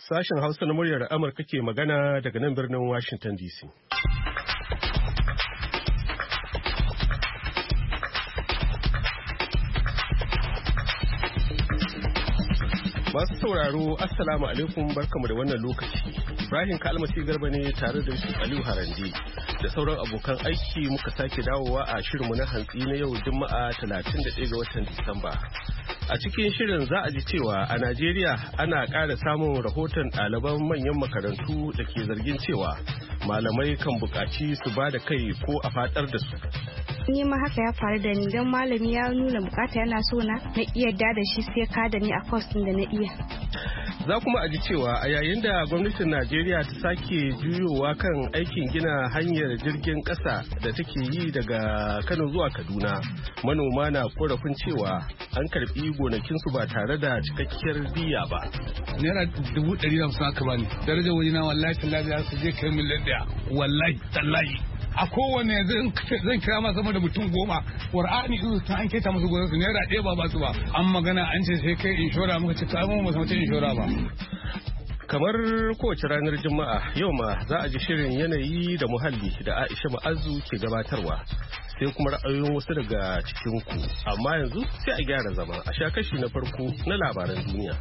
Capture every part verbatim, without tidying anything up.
Sashen Hausa na muryar Amurka ke magana daga nan birnin Washington D C. Masu sauraro, Assalamu alaikum, barkamu da wannan lokaci. Ibrahim Kalmasi Garba ne tare da Yusuf Aliyu Harande da sauran abokan aiki muka sake dawowa a shirinmu na hantsi na yau Juma'a talatin da ɗaya ga watan Disamba. A cikin shirin za a ji cewa a Najeriya ana ƙara samun rahoton ɗaliban manyan makarantu da ke zargin cewa malamai kan buƙaci su ba da kai ko a faɗar da su. Ni ma haka ya faru da ni don malami ya nuna bukata yana so na na iya da shi sai ka da ni a course din da na iya. Za kuma a ji cewa a yayin da gwamnatin Najeriya ta sake juyowa kan aikin gina hanyar jirgin ƙasa da take yi daga Kano zuwa Kaduna, manoma na korafin cewa an karbi gonakinsu ba tare da cikakkiyar diya ba. Naira dubu ɗari da hamsin aka bani, darajar waje na wallahi tallahi za su je kai miliyan ɗaya, wallahi tallahi. A kowane zan kira ma sama da mutum goma ƙur'ani in ta an keta musu gonarsu naira ɗaya ba ba su ba, an magana an ce sai kai inshora muka ce ta mu ba ta inshora ba. Kamar kowace ranar Juma'a yau ma za a ji shirin yanayi da muhalli da Aisha Ma'azu ke gabatarwa, sai kuma ra'ayoyin wasu daga cikin ku, amma yanzu sai a gyara zama a sha kashi na farko na labaran duniya.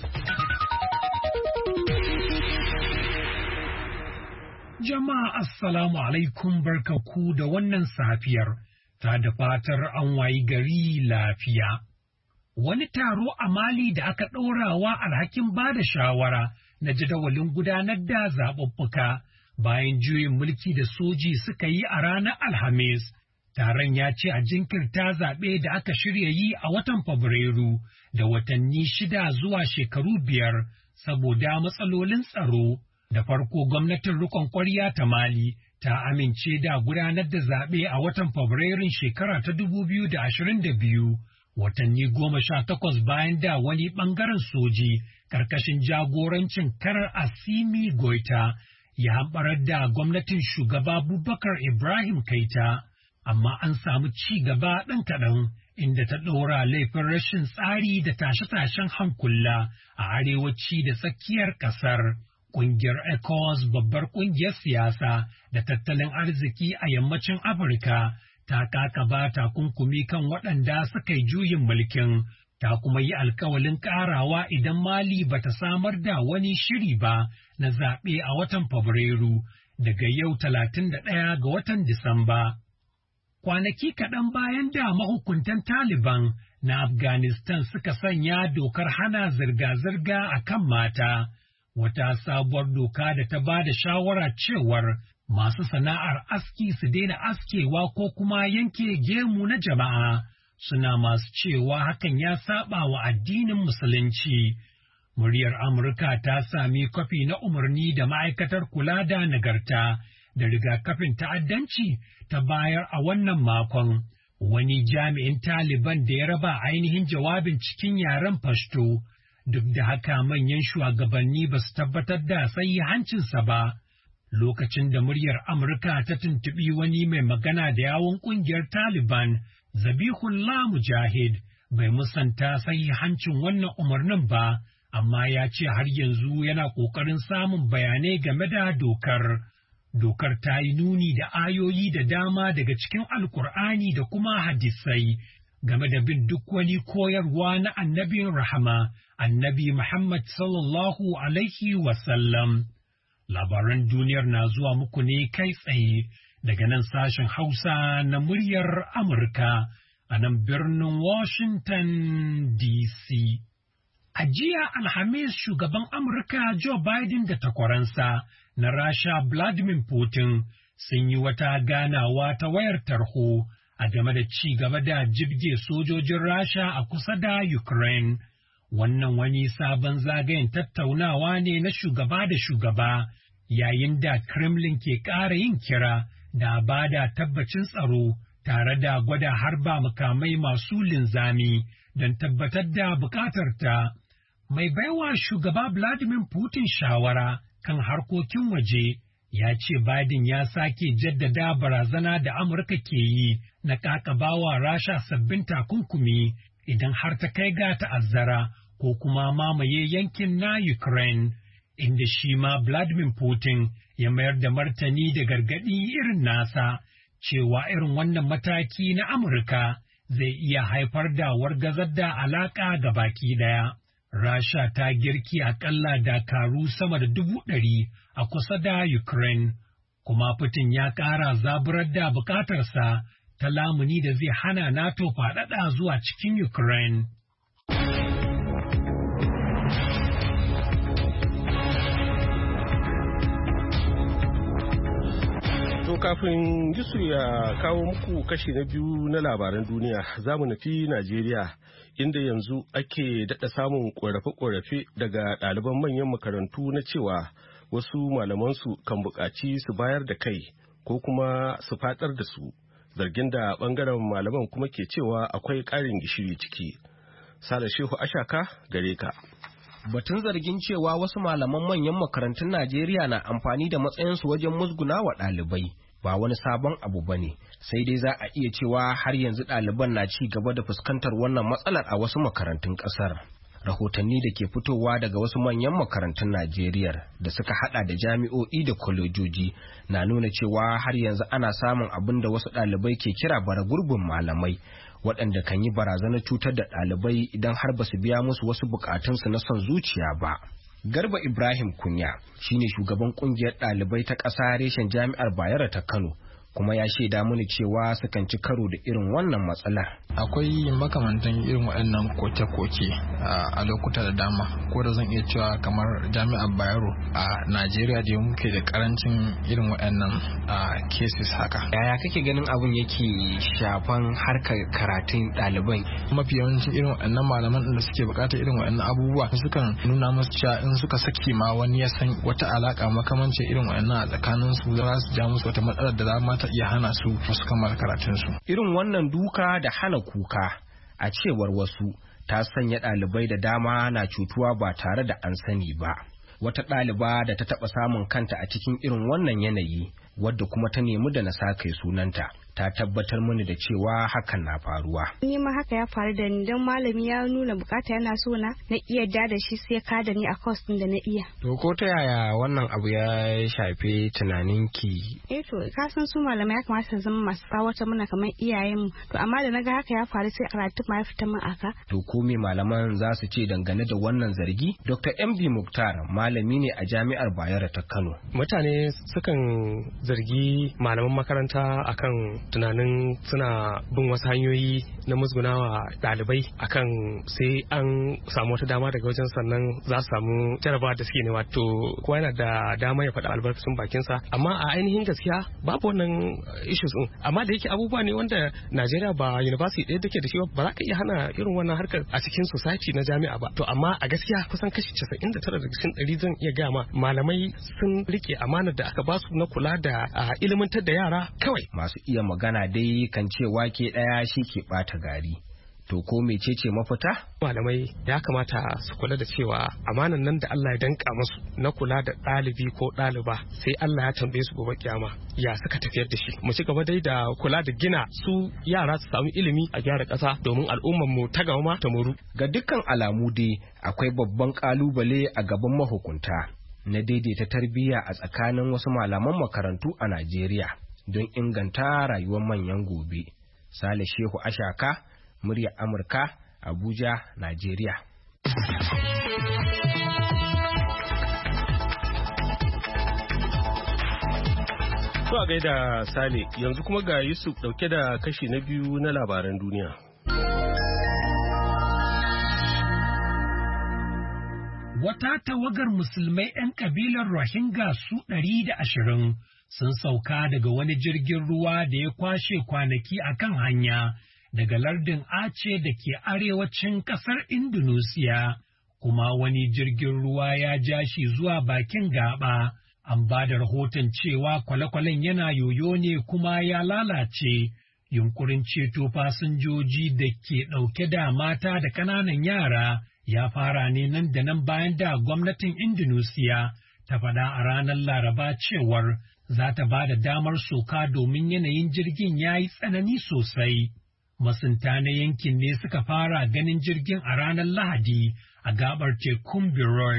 Jama'a assalamu alaikum, barkaku da wannan safiyar, ta da fatar an wayi gari lafiya. Wani taro a Mali da aka ɗorawa alhakin ba da shawara na jadawalin gudanar da zaɓuɓɓuka bayan juyin mulki da soji suka yi a ranar Alhamis. Taron ya ce a jinkirta zaɓe da aka shirya yi a watan Fabrairu da watanni shida zuwa shekaru biyar saboda matsalolin tsaro. Da farko gwamnatin rikon ƙwarya ta Mali ta amince da gudanar da zaɓe a watan Fabrairun shekara ta dubu biyu da ashirin da biyu, watanni goma sha takwas bayan da wani ɓangaren soji ƙarƙashin jagorancin Kanar Assimi Goita ya hamɓarar da gwamnatin shugaba Bubakar Ibrahim Keita, amma an samu ci gaba ɗan kaɗan inda ta ɗora laifin rashin tsari da tashe-tashen hankula a arewaci da tsakiyar ƙasar. Ƙungiyar ECOWAS, babbar ƙungiyar siyasa da tattalin arziki a yammacin Afirka, ta kakaba takunkumi kan waɗanda suka yi juyin mulkin, ta kuma yi alkawalin ƙarawa idan Mali ba ta samar da wani shiri ba na zaɓe a watan Fabrairu daga yau talatin da ɗaya ga watan Disamba. Kwanaki kaɗan bayan da mahukuntan Taliban na Afghanistan suka sanya dokar hana zirga-zirga a kan mata. Wata sabuwar doka da ta ba da shawara cewar masu sana'ar aski su daina askewa ko kuma yanke gemu na jama'a, suna masu cewa hakan ya saba wa addinin Musulunci. Muryar Amurka ta sami kwafi na umarni da ma'aikatar kula da nagarta da rigakafin ta'addanci ta bayar a wannan makon. Wani jami'in Taliban da ya raba ainihin jawabin cikin yaren Pashto. Duk da haka manyan shugabanni ba su tabbatar da hancinsa ba. Lokacin da muryar Amurka ta tuntuɓi wani mai magana da yawon ƙungiyar Taliban, Zabihullah Mujahid, bai musanta hancin wannan umarnin ba, amma ya ce har yanzu yana ƙoƙarin samun bayanai game da dokar. Dokar ta yi nuni da ayoyi da dama daga cikin Alƙur'ani da kuma hadisai game da bin duk wani koyarwa na annabin rahama, annabi Muhammad sallallahu alaihi wasallam. Labaran duniyar na zuwa muku ne kai tsaye daga nan sashen Hausa na muryar Amurka a nan birnin Washington D C. A jiya Alhamis shugaban Amurka Joe Biden da takwaransa na Rasha Vladimir Putin sun yi wata ganawa ta wayar tarho a game da ci gaba da jibge sojojin Rasha a kusa da Ukraine. Wannan wani sabon zagayen tattaunawa ne na shugaba da shugaba, yayin da Kremlin ke ƙara yin kira da ba da tabbacin tsaro tare da gwada harba makamai masu linzami don tabbatar da bukatarta. Mai baiwa shugaba Vladimir Putin shawara kan harkokin waje ya ce Biden ya sake jaddada barazana da Amurka ke yi na kakabawa Rasha sabbin takunkumi idan har ta kai ga ta'azzara ko kuma mamaye yankin na Ukraine. inda shi ma Vladimir Putin ya mayar da martani da gargaɗi irin nasa cewa irin wannan mataki na Amurka zai iya haifar da wargazar da alaƙa ga baki ɗaya. Rasha ta girki aƙalla dakaru sama da dubu ɗari a kusa da Ukraine, kuma Putin ya ƙara zaburar da buƙatarsa ta lamuni da zai hana NATO faɗaɗa zuwa cikin Ukraine. To kafin Yusuf ya kawo muku kashi na biyu na labaran duniya, za mu nufi Najeriya, inda yanzu ake daɗa samun ƙorafe-ƙorafe daga ɗaliban manyan makarantu na cewa wasu malamansu kan buƙaci su bayar da kai ko kuma su faɗar da su, zargin da ɓangaren malaman kuma ke cewa akwai ƙarin gishiri ciki. Sale Shehu Ashaka gare ka. Batun zargin cewa wasu malaman manyan makarantun Najeriya na amfani da matsayinsu wajen musguna wa ɗalibai ba wani sabon abu ba ne, sai dai za a iya cewa har yanzu ɗaliban na ci gaba da fuskantar wannan matsalar a wasu makarantun ƙasar. Rahotanni da ke fitowa daga wasu manyan makarantun Najeriya da suka hada da jami'o'i da kwalejoji na nuna cewa har yanzu ana samun abin da wasu ɗalibai ke kira bara gurbin malamai, waɗanda kan yi barazanar cutar da ɗalibai idan har ba su biya musu wasu bukatunsu na son zuciya ba. Garba Ibrahim Kunya shine shugaban ƙungiyar ɗalibai ta ƙasa reshen Jami'ar Bayero ta Kano, kuma ya shaida mini cewa sukan ci karo da irin wannan matsalar. Akwai makamantan irin waɗannan koke-koke a lokuta da dama, ko da zan iya cewa kamar Jami'ar Bayero a Najeriya da muke da karancin irin waɗannan cases haka. Yaya kake ganin abun yake shafan harkar karatun ɗalibai? Mafi yawancin irin waɗannan malaman da suke buƙatar irin waɗannan abubuwa sukan nuna musu cewa in suka saki ma wani ya san wata alaka makamancin irin waɗannan a tsakaninsu za su ja musu wata matsalar da za ma ta iya hana su su kammala karatunsu. Irin wannan duka da hana kuka a cewar wasu ta sanya ɗalibai da dama na cutuwa ba tare da an sani ba. Wata ɗaliba da ta taɓa samun kanta a cikin irin wannan yanayi, wadda kuma ta nemi da na sa kai sunanta, ta tabbatar mini da cewa hakan na faruwa. Ni ma haka ya faru da ni, don malami ya nuna bukata yana so na na iya da da shi sai ka da ni a course din da na iya. To ko ta yaya wannan abu ya shafe tunaninki? Eh to ka san su malamai ya kamata su zama masu tsawata mana kamar iyayen mu. To amma da naga haka ya faru sai karatu ma ya fita min aka. To ko me malaman za su ce dangane da wannan zargi? Doctor M D Muktar malami ne a Jami'ar Bayero ta Kano. Mutane sukan zargi malaman makaranta akan tunanin suna bin wasu hanyoyi na musgunawa ɗalibai akan sai an samu wata dama daga wajen sannan za su samu jarabawa da suke nema. To kowa yana da dama ya faɗa albarkacin bakinsa, amma a ainihin gaskiya babu wannan issues din. Amma da yake abubuwa ne wanda Najeriya ba university ɗaya take da shi ba za ka iya hana irin wannan harkar a cikin society na jami'a ba. To amma a gaskiya kusan kashi casa'in da tara daga cikin ɗari zan iya gaya ma malamai sun rike amanar da aka basu na kula da ilimantar da yara kawai. Masu iya magana dai kan ce wake ɗaya shi ke ɓata gari. To ko mecece mafita? Malamai ya kamata su kula da cewa amanan nan da Allah ya danka musu na kula da ɗalibi ko ɗaliba sai Allah ya tambaye su gobe kiyama ya suka tafiyar da shi. Mu ci gaba dai da kula da gina su yara su samu ilimi a gyara ƙasa domin al'ummar mu ta gaba ta muru. Ga dukkan alamu dai akwai babban kalubale a gaban mahukunta na daidaita tarbiyya a tsakanin wasu malaman makarantu a Najeriya don inganta rayuwar manyan gobe. Sale Shehu Ashaka, muryar Amurka, Abuja, Najeriya. To a gaida Sale, yanzu kuma ga Yusuf dauke da kashi na biyu na labaran duniya. Wata tawagar musulmai 'yan kabilar Rohingya su ɗari da ashirin sun sauka daga wani jirgin ruwa da ya kwashe kwanaki a kan hanya daga lardin Aceh da ke arewacin ƙasar Indonesia, kuma wani jirgin ruwa ya ja shi zuwa bakin gaba. An ba da rahoton cewa kwale-kwalen yana yoyo ne kuma ya lalace. Yunkurin ceto fasinjoji da ke ɗauke da mata da ƙananan yara ya fara ne nan da nan bayan da gwamnatin Indonesia ta faɗa a ranar Laraba cewar za ta ba da damar soka domin yanayin jirgin ya yi tsanani sosai. Masunta na yankin ne suka fara ganin jirgin a ranar Lahadi a gabar tekun Biroy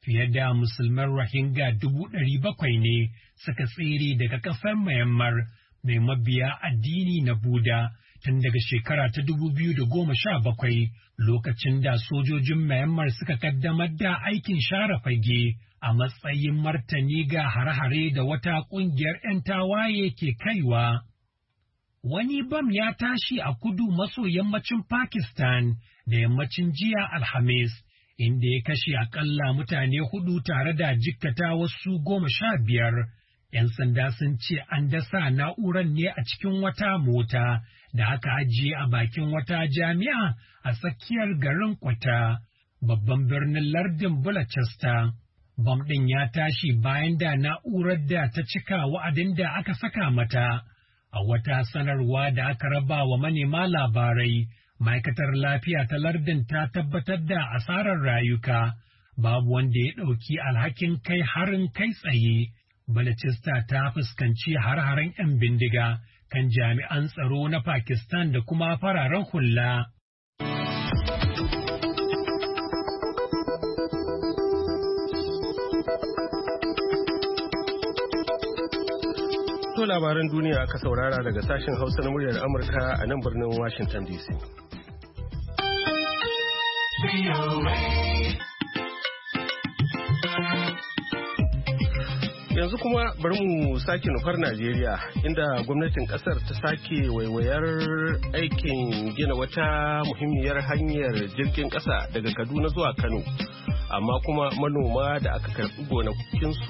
Fiye da musulman Rohingya dubu ɗari bakwai ne suka tsere daga ƙasar Myanmar mai mabiya addini na Buda tun daga shekara ta dubu biyu da goma sha bakwai lokacin da sojojin Myanmar suka kaddamar da aikin share fage a matsayin martani ga hare-hare da wata ƙungiyar 'yan tawaye ke kaiwa. Wani bam ya tashi a kudu maso yammacin Pakistan da yammacin jiya Alhamis, inda ya kashe akalla mutane hudu tare da jikkata wasu goma sha biyar. ‘Yan sanda sun ce an dasa na'urar ne a cikin wata mota da aka ajiye a bakin wata jami'a a tsakiyar garin Kwata, babban birnin lardin Balochistan. Bam ɗin ya tashi bayan da na'urar da ta cika wa'adin da aka saka mata. A wata sanarwa da aka raba wa manema labarai, ma'aikatar lafiya ta lardin ta tabbatar da asarar rayuka, babu wanda ya ɗauki alhakin kai harin kai tsaye. Balochistan ta fuskanci har-haren 'yan bindiga kan jami'an tsaro na Pakistan da kuma fararen hula. To labaran duniya aka saurara daga sashen Hausa na muryar Amurka a nan birnin Washington D C. Yanzu kuma bari mu sake nufar Najeriya inda gwamnatin kasar ta sake waiwayar aikin gina wata muhimmiyar hanyar jirgin kasa daga Kaduna zuwa Kano, amma kuma manoma da aka karɓi gonakinsu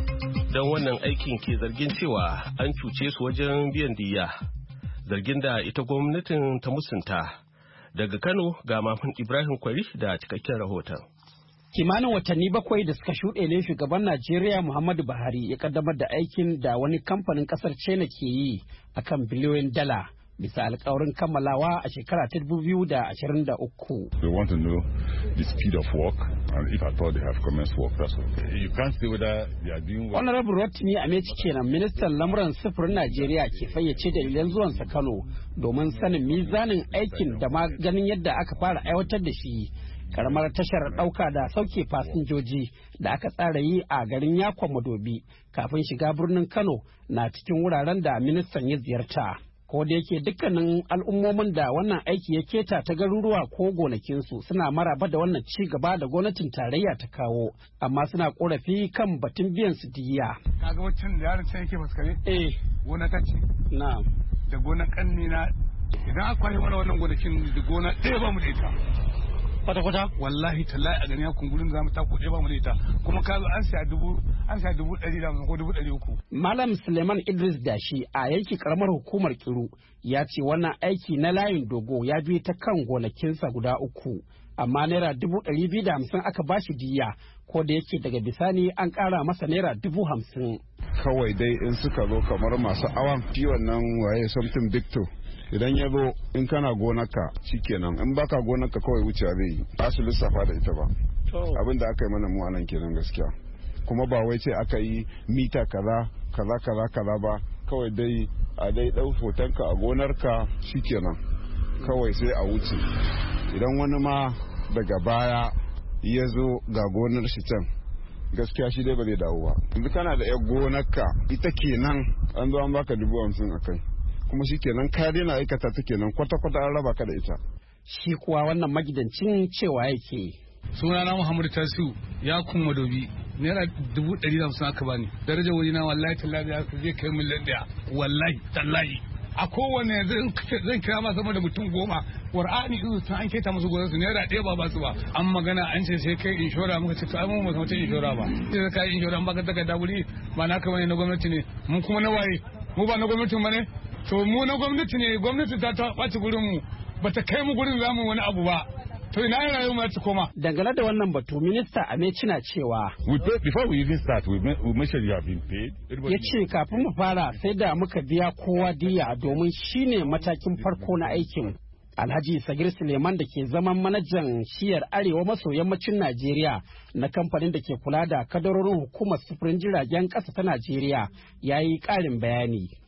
don wannan aikin ke zargin cewa an cuce su wajen biyan diyya, zargin da ita gwamnatin ta musunta. Daga Kano ga Mahmud Ibrahim Kwari da cikakken rahoton. Kimanin watanni bakwai da suka shuɗe ne shugaban Najeriya Muhammadu Buhari ya kaddamar da aikin da wani kamfanin ƙasar China ke yi akan biliyoyin dala bisa alƙawarin kammalawa a shekara ta dubu biyu da ashirin da uku. We want to know the speed of work and if at all they have commenced work. That's okay. You can't say whether they are doing well. Honorable Rotimi Amechi kenan ministan lamuran sufurin Najeriya ke fayyace dalilan zuwansa Kano domin sanin mizanin aikin da ma ganin yadda aka fara aiwatar da shi. Karamar tashar ɗauka da sauke fasinjoji da aka tsara yi a garin Yakon Madobi kafin shiga birnin Kano na cikin wuraren da ministan ya ziyarta. Ko da yake dukkanin al'ummomin da wannan aiki ya keta ta garuruwa ko gonakinsu suna maraba da wannan ci gaba da gwamnatin tarayya ta kawo, amma suna korafi kan batun biyan su diya. Kaga waccan da yaron can yake fuskare? Eh. Gona ta ce. Na. Da gonan kanni na. Idan aka kwashe mana wannan gonakin da gona ɗaya ba mu da ita. Kwata-kwata? Wallahi tallahi a gani ya kungurin zamu ta kuɗe ba mu da ita. Kuma ka zo an siya dubu an siya dubu ɗari da ko dubu ɗari uku. Malam Suleiman Idris Dashi a yanki karamar hukumar Kiru ya ce wannan aiki na layin dogo ya bi ta kan gonakinsa guda uku. Amma naira dubu ɗari biyu da hamsin aka bashi diya, ko da yake daga bisani an ƙara masa naira dubu hamsin. Kawai dai in suka zo kamar masu awan ciwon nan waye something victor. Idan ya zo in kana gonarka shikenan, in baka gonarka kawai wuce zai yi, ba su lissafa da ita ba. Abin da aka yi mana mu anan kenan gaskiya. Kuma ba wai ce aka yi mita kaza kaza kaza kaza ba, kawai dai a dai dau hotonka a gonarka shikenan, kawai sai a wuce. Idan wani ma daga baya ya zo ga gonar shi can, gaskiya shi dai ba zai dawo ba. Yanzu kana da yar gonarka ita kenan an zo an baka dubu hamsin a kai, kuma shi kenan ka daina aikata ta kenan kwata-kwata an raba ka da ita. Shi kuwa wannan magidancin cewa yake. Sunana Muhammadu Tasiu ya kun Madobi, naira dubu ɗari da hamsin aka bani. Darajar wuri na wallahi tallahi ya zai kai miliyan ɗaya. Wallahi tallahi. A kowane zan kira ma sama da mutum goma. Qur'ani izu ta an keta musu gonar su naira ɗaya ba ba su ba. An magana an ce sai kai inshora muka ce to ai mu ba mutum inshora ba. Sai kai inshora an baka takarda wuri ba naka bane na gwamnati ne. Mun kuma na waye? Mu ba na gwamnatin bane? To mu na gwamnati ne, gwamnati ta ta ɓaci gurin mu, bata kai mu gurin zamu wani abu ba. To ina yin rayuwa ta koma. Dangane da wannan batu, minista Amechi na cewa. We pay, before we even start, we make, we make sure you have been paid. Ya ce kafin mu fara sai da muka biya kowa diya domin shine matakin farko na aikin. Alhaji Sagir Suleiman da ke zaman manajan shiyar arewa maso yammacin Najeriya na kamfanin da ke kula da kadarorin hukumar sufurin jiragen ƙasa ta Najeriya ya yi ƙarin bayani.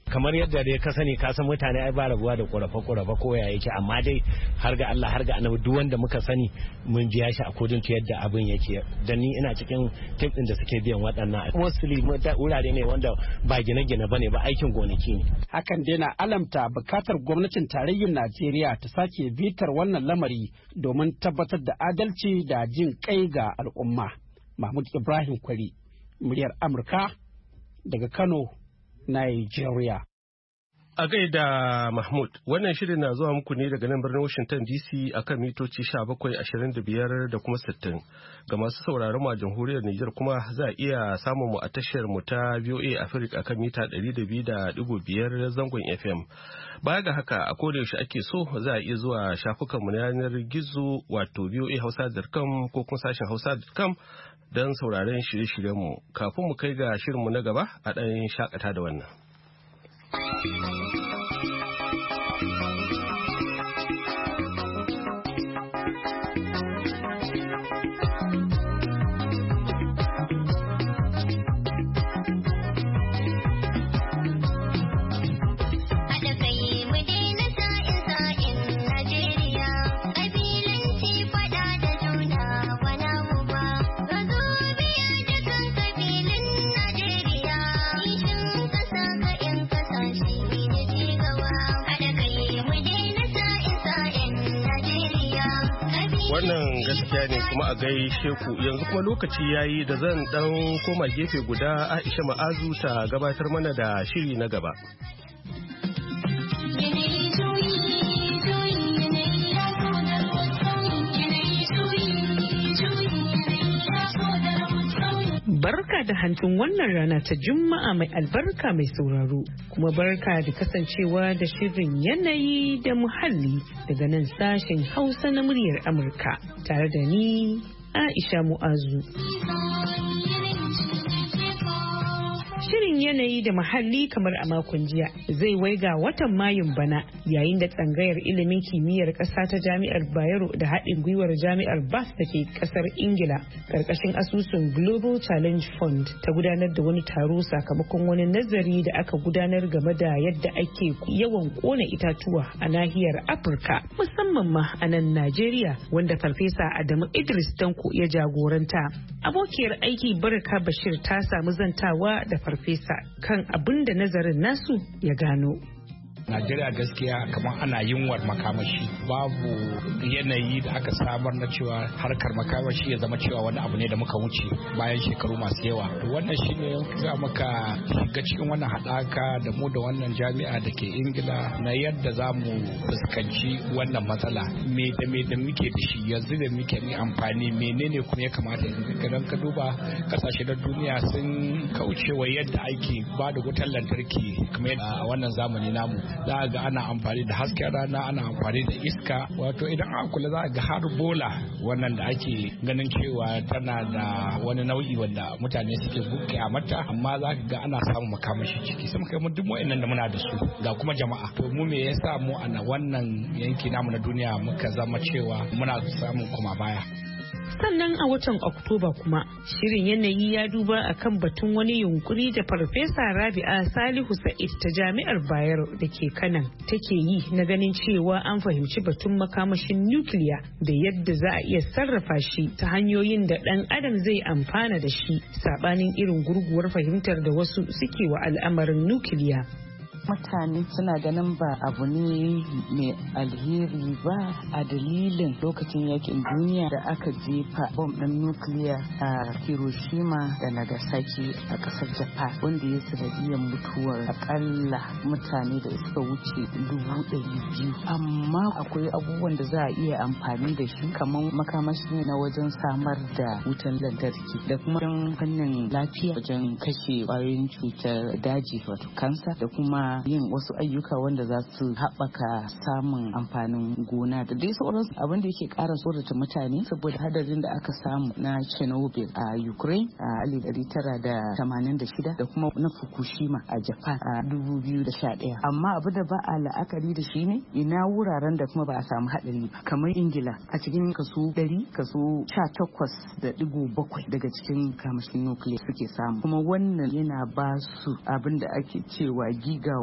kamar yadda dai ka sani ka san mutane ai ba rabuwa da ƙorafe ƙorafe ko ya yake, amma dai har ga Allah har ga annabi duk wanda muka sani mun biya shi a kodin ta yadda abin yake. Dan ni ina cikin tim din da suke biyan waɗannan mostly wurare ne wanda ba gine-gine bane ba aikin gonaki ne. Hakan dai na alamta bukatar gwamnatin tarayyar Najeriya ta sake bitar wannan lamari domin tabbatar da adalci da jin kai ga al'umma. Mahmud Ibrahim Kwari, muryar Amurka daga Kano, Nigeria. A gaida Mahmud, wannan shirin na zuwa muku ne daga nan birnin Washington D C akan mitoci sha bakwai, ashirin da biyar da kuma sittin. Ga masu sauraron mu a jamhuriyar Nijar kuma za a iya samun mu a tashar mu ta V O A Africa akan mita ɗari da biyu da ɗigo biyar zangon F M. Baya ga haka a koda yaushe ake so za a iya zuwa shafukan mu na yanar gizo wato v o a hausa dot com ko kuma sashen hausa dot com don sauraron shirye-shiryen mu. Kafin mu kai ga shirin mu na gaba a ɗan shakata da wannan. Wannan gaskiya ne kuma a gaishe ku yanzu kuma lokaci yayi da zan dan koma gefe guda Aisha Ma'azu ta gabatar mana da shiri na gaba. Barka da hantun wannan rana ta Juma'a mai albarka mai sauraro, kuma barka da kasancewa da shirin yanayi da muhalli daga nan sashen Hausa na muryar Amurka tare da ni Aisha Mu'azu. Shirin yanayi da muhalli kamar a makon jiya zai waiga watan Mayun bana yayin da tsangayar ilimin kimiyyar ƙasa ta Jami'ar Bayero da haɗin gwiwar Jami'ar Bath da ke ƙasar Ingila ƙarƙashin asusun Global Challenge Fund ta gudanar da wani taro sakamakon wani nazari da aka gudanar game da yadda ake yawan ƙona itatuwa a nahiyar Afirka musamman ma a nan Najeriya, wanda Farfesa Adamu Idris Danko ya jagoranta. Abokiyar aiki Baraka Bashir ta samu zantawa da Farfesa kan abin da nazarin nasu ya gano. Najeriya gaskiya kamar ana yunwar makamashi, babu yanayi da aka samar na cewa harkar makamashi ya zama cewa wani abu ne da muka wuce bayan shekaru masu yawa. Wannan shine za muka shiga cikin wannan haɗaka da mu da wannan jami'a da ke Ingila na yadda za mu fuskanci wannan matsala. Me da me da muke da shi yanzu da muke ni amfani, menene kuma ya kamata idan ka duba kasashe na duniya sun kaucewa yadda ake ba da wutar lantarki kamar a wannan zamani namu. Za a ga ana amfani da hasken rana, ana amfani da iska, wato idan aka kula za a ga har bola wannan da ake ganin cewa tana da wani nau'i wanda mutane suke buke a mata, amma za ka ga ana samun makamashi ciki. Sai muka yi duk wa'annan da muna da su ga kuma jama'a. To mu me yasa mu a wannan yanki namu na duniya muka zama cewa muna samun kuma baya? Sannan a watan Oktoba kuma shirin yanayi ya duba akan batun wani yunkuri da Farfesa Rabi'a Salihu Sa'id ta Jami'ar Bayero da ke Kanan take yi na ganin cewa an fahimci batun makamashin nukiliya da yadda za a iya sarrafa shi ta hanyoyin da ɗan adam zai amfana da shi, saɓanin irin gurguwar fahimtar da wasu suke wa al'amarin nukiliya. Mutane suna ganin ba abu ne mai alheri ba a dalilin lokacin yakin duniya da aka jefa bom ɗin nukiliya a Hiroshima da Nagasaki a ƙasar Japan, wanda ya sanadiyar mutuwar akalla mutane da suka wuce dubu ɗari biyu. Amma akwai abubuwan da za a iya amfani da shi kamar makamashi na wajen samar da wutan lantarki da kuma fannin lafiya wajen kashe ƙwayoyin cutar daji wato kansa, da kuma yin wasu ayyuka wanda za su haɓaka samun amfanin gona da dai sauransu, abin da yake ƙara tsorata mutane saboda hadarin da aka samu na Chernobyl a Ukraine a alif ɗari tara da tamanin da shida da kuma na Fukushima a Japan a dubu biyu da sha ɗaya. Amma abu da ba a la'akari da shi ne ina wuraren da kuma ba a samu haɗari ba, kamar Ingila a cikin kaso ɗari kaso sha takwas da ɗigo bakwai daga cikin kamashin nukiliya suke samu, kuma wannan yana ba su abin da ake cewa gigawa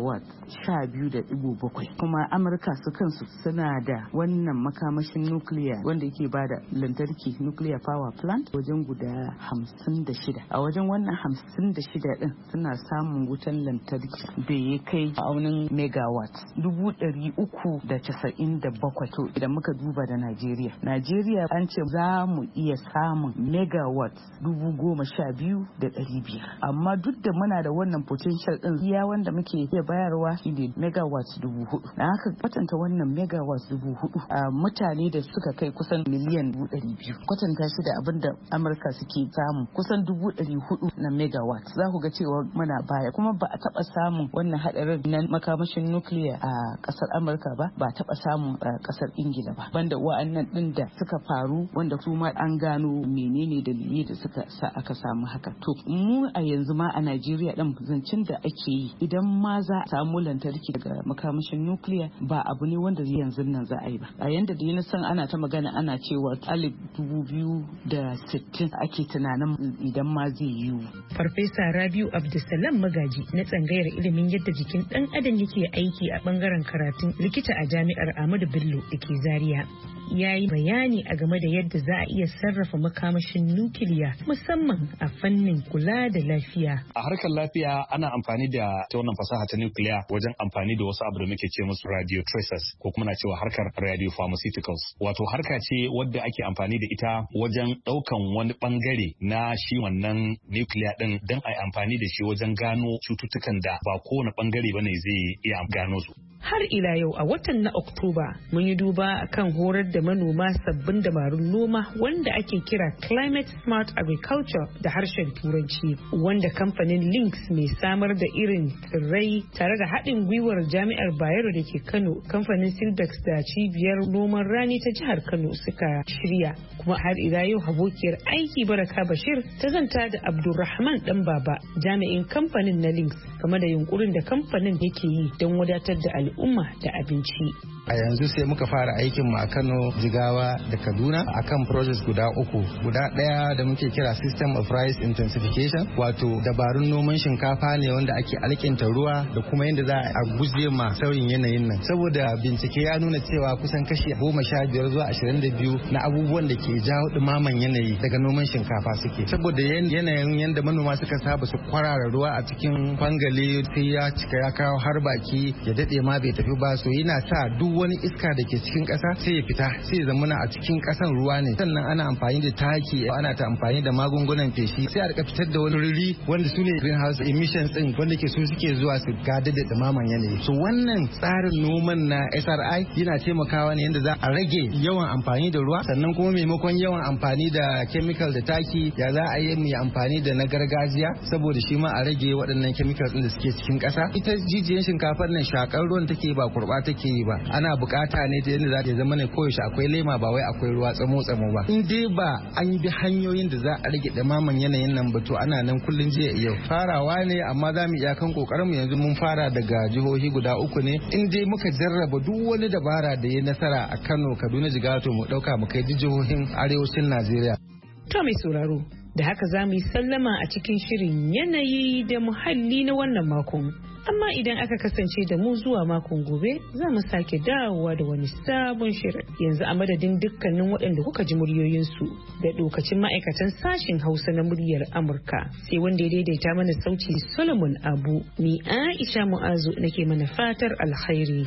megawatt sha biyu da ɗigo bakwai kuma Amurka su kansu suna da wannan makamashin nuclear wanda yake bada lantarki nuclear power plant wajen guda hamsin da shida. A wajen wannan hamsin da shida din suna samun wutan lantarki da ya kai aunin megawatt dubu ɗari uku da casa'in da bakwai. To idan muka duba da Najeriya, Najeriya an ce za mu iya samun megawatt dubu goma sha biyu da ɗari biyar. Amma duk da muna da wannan potential din iya wanda muke iya bayarwa shine megawatt dubu hudu. Da haka kwatanta wannan megawatt dubu hudu a mutane da suka kai kusan miliyan dubu ɗari biyu. Kwatanta shi da abin da Amurka suke samu kusan dubu ɗari hudu na megawatt. Za ku ga cewa muna baya kuma ba a taɓa samun wannan haɗarin na makamashin nukiliya a ƙasar Amurka ba, ba a taɓa samun a ƙasar Ingila ba. Banda wa'annan ɗin da suka faru wanda su ma an gano menene dalili da suka sa aka samu haka. To mu a yanzu ma a Najeriya ɗin zancen da ake yi idan ma za a samu lantarki daga makamashin nukiliya ba abu ne wanda yanzu nan za a yi ba. A yanda da na san ana ta magana ana cewa alif dubu biyu da sittin ake tunanin idan ma zai yiwu. Farfesa Rabiu Abdulsalam Magaji na tsangayar ilimin yadda jikin ɗan adam yake aiki a ɓangaren karatun likita a jami'ar Ahmadu Bello da ke Zaria. Ya yi bayani a game da yadda za a iya sarrafa makamashin nukiliya musamman a fannin kula da lafiya. A harkar lafiya ana amfani da ta wannan fasaha ta nukiliya wajen amfani da wasu abu da muke ce musu radio tracers ko kuma na cewa harkar radio pharmaceuticals. Wato harka ce wadda ake amfani da ita wajen ɗaukan wani bangare na shi wannan nukiliya din don a yi amfani da shi wajen gano cututtukan da ba kowane bangare bane zai iya gano su. Har ila yau a watan na Oktoba mun yi duba kan horar da manoma sabbin dabarun noma wanda ake kira Climate Smart Agriculture da harshen Turanci, wanda kamfanin Lynx mai samar da irin tsirrai tare da haɗin gwiwar Jami'ar Bayero da ke Kano, kamfanin Sildex da cibiyar noman rani ta jihar Kano suka shirya. Kuma har ila yau abokiyar aiki Baraka Bashir ta zanta da Abdulrahman Dan Baba, jami'in kamfanin na Lynx, game da yunkurin da kamfanin yake yi don wadatar da al'umma da abinci. A yanzu sai muka fara aikin mu a Kano, Jigawa da Kaduna akan project guda uku. Guda ɗaya da muke kira System of Rice Intensification, wato dabarun noman shinkafa ne wanda ake alkinta ruwa da kuma yadda za a guje ma sauyin yanayin nan. Saboda bincike ya nuna cewa kusan kashi goma sha biyar zuwa ashirin da biyu na abubuwan da ke jawo ɗumaman yanayi daga noman shinkafa suke. Saboda yanayin yadda manoma suka saba su kwarara ruwa a cikin fangale sai ya cika ya kawo har baki ya daɗe ma bai tafi ba, so yana sa duk wani iska da ke cikin ƙasa sai ya fita sai ya zamana a cikin ƙasan ruwa ne. Sannan ana amfani da taki, ana ta amfani da magungunan feshi, sai a rika fitar da wani riri wanda su ne greenhouse emissions din wanda ke su suke zuwa su gada da dumaman yanayi. So wannan tsarin noman na S R I yana taimakawa ne yadda za a rage yawan amfani da ruwa, sannan kuma maimakon yawan amfani da chemical da taki ya za a yi mai amfani da na gargajiya saboda shi ma a rage waɗannan chemicals din da suke cikin ƙasa. Ita jijiyar shinkafar nan shakar ruwan take ba kurba take yi ba, ana bukata ne ta yadda za ta zama ne koyaushe akwai lema ba wai akwai ruwa tsamo tsamo ba. In dai ba an bi hanyoyin da za a rage ɗumaman yanayin nan ba to ana nan kullun jiya yau. Farawa ne amma za mu iya kan kokarin mu yanzu mun fara daga jihohi guda uku ne. In dai muka jarraba duk wani dabara da ya nasara a Kano, Kaduna, Jigawa to mu dauka mu kai jihohin arewacin Najeriya. To mai sauraro, da haka za mu yi sallama a cikin shirin yanayi da muhalli na wannan makon. Amma idan aka kasance da mu zuwa makon gobe za mu sake dawowa da wani sabon shirin. Yanzu a madadin dukkanin waɗanda kuka ji muryoyinsu da dokacin ma'aikatan sashen Hausa na muryar Amurka, sai wanda ya daidaita mana sauti Solomon Abu, ni Aisha Mu'azu nake mana fatar alkhairi.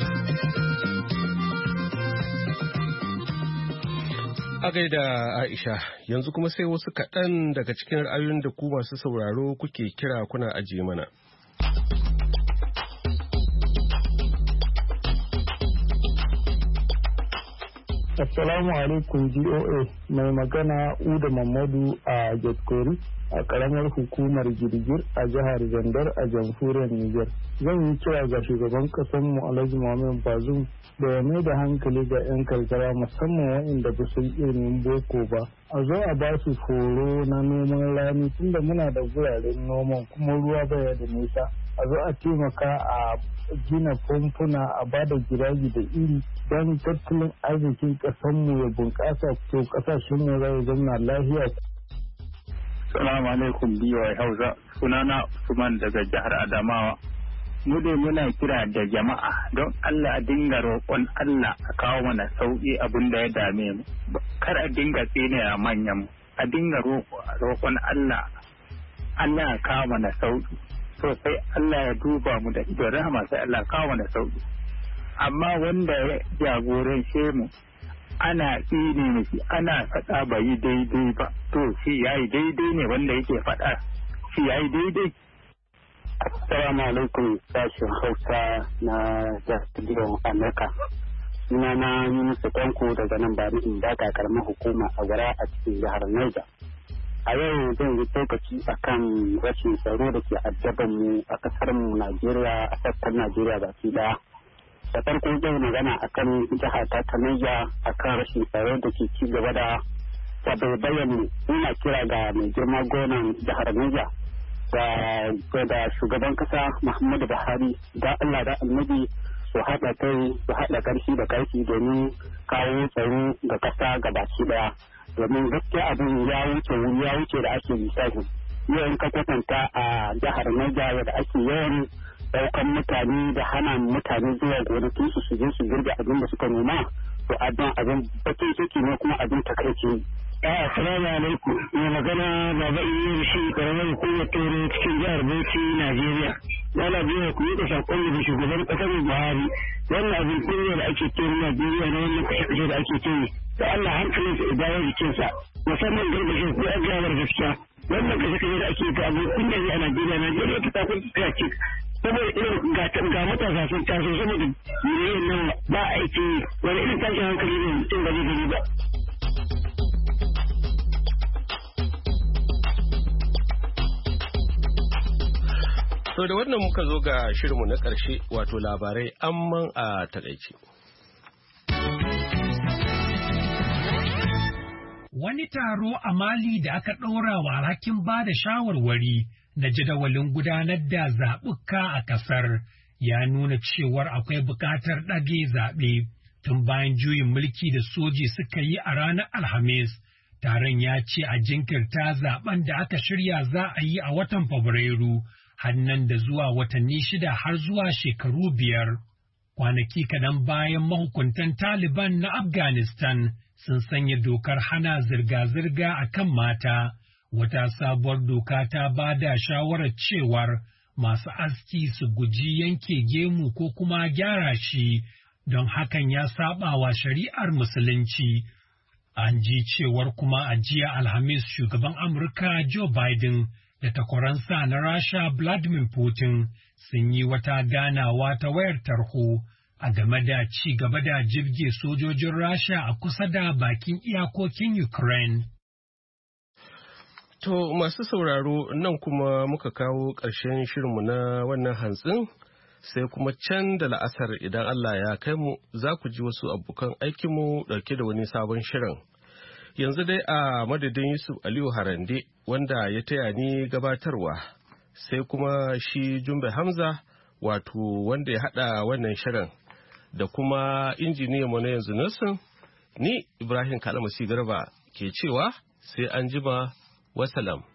A gaida Aisha, yanzu kuma sai wasu kaɗan daga cikin ra'ayoyin da ku masu sauraro kuke kira kuna ajiye mana. Assalamu alaikum G O A, mai magana Uda Mamadu a Jetkori a karamar hukumar Girgir a jihar Zandar a jamhuriyar Niger. Zan yi kira ga shugaban kasanmu Alhaji Muhammad Bazoum da ya mai da hankali ga 'yan karkara musamman waɗanda ba su yi ilimin boko ba. A zo a ba su horo na noman rani tunda muna da guraren noman kuma ruwa baya da nisa. A zo a taimaka a gina famfuna a ba da giragi da iri don tattalin arzikin ƙasarmu ya bunƙasa to ƙasashenmu zai zama lafiya. Salamu alaikum B Y Hausa, sunana Usman daga jihar Adamawa. mu dai muna kira da jama'a don Allah a dinga roƙon Allah a kawo mana sauƙi abin da ya dame mu kar a dinga tsine a manyan mu a dinga roƙon Allah Allah ya kawo mana sauƙi to sai Allah ya duba mu da ido rahama sai Allah ya kawo mana sauƙi amma wanda ya jagorance mu ana tsine mishi ana faɗa bai yi daidai ba to shi yayi daidai ne wanda yake faɗa shi yayi daidai. Assalamu alaikum sashen Hausa na Jasidiyon Amurka. Suna na Yunusa Tanko daga nan ba in daga karamar hukuma a gara a cikin jihar Niger. A yau zan yi tsokaci a kan rashin tsaro da ke addaban mu a kasar mu Najeriya a sassan Najeriya baki daya. Da farko zai magana a kan jihar ta ta Niger a kan rashin tsaro da ke ci gaba da tabbabayan mu. Ina kira ga mai girma gonan jihar Niger. da shugaban kasa Muhammadu Buhari da Allah da annabi su haɗa kai su haɗa ƙarfi da ƙarfi domin kawo tsaro ga kasa gabaki daya domin gaskiya abin ya wuce wuri ya wuce da ake lissafi yau in ka kwatanta a jihar Niger da ake yawan ɗaukan mutane da hana mutane zuwa gonakin su su je su girbe abin da suka noma to abin abin bakin ciki ne kuma abin takaici. Assalamu alaikum. Mai magana Baba Iya shi karamar hukumar Toro cikin jihar Bauchi, Najeriya. Yana biya ku yi da sakon da shugaban kasar Buhari. Wannan abin kunya da ake kiri Najeriya na wannan kashe-kashe da ake kiri. Da Allah hankalin sa idan ya jikinsa. Musamman gargashin ko an gawar gaskiya. Wannan kashe-kashe da ake ga abin kunya ne a Najeriya. Najeriya ta takun tsaya ce. Saboda irin ga matasa sun taso sama da miliyan nawa ba aiki wani irin tashin hankali ne mutum ba zai gani ba. To da wannan muka zo ga shirinmu na ƙarshe wato labarai amman a takaice. Wani taro a Mali da aka ɗora wa alhakin ba da shawarwari na jadawalin gudanar da zaɓuka a ƙasar ya nuna cewar akwai buƙatar ɗage zaɓe tun bayan juyin mulki da soji suka yi a ranar Alhamis. Taron ya ce a jinkirta zaɓen da aka shirya za a yi a watan Fabrairu. Hannan da zuwa watanni shida har zuwa shekaru biyar. Kwanaki kaɗan bayan mahukuntan Taliban na Afghanistan sun sanya dokar hana zirga-zirga a kan mata, wata sabuwar doka ta ba da shawarar cewar masu aski su guji yanke gemu ko kuma gyara shi, don hakan ya saba wa shari'ar Musulunci. An ji cewar kuma a jiya Alhamis shugaban Amurka Joe Biden da takwaransa na Rasha Vladimir Putin sun yi wata ganawa ta wayar tarho a game da ci gaba da jirge sojojin Rasha a kusa da bakin iyakokin Ukraine. To masu sauraro nan kuma muka kawo ƙarshen shirinmu na wannan hantsin sai kuma can da la'asar idan Allah ya kai mu za ku ji wasu abokan aikinmu ɗauke da wani sabon shirin. Yanzu dai a madadin Yusuf Aliyu Harande wanda ya taya ni gabatarwa sai kuma shi Jumbe Hamza wato wanda ya haɗa wannan shirin da kuma injiniyan mu na yanzu Nelson ni Ibrahim Kalamasi Garba ke cewa sai an jima wasalam.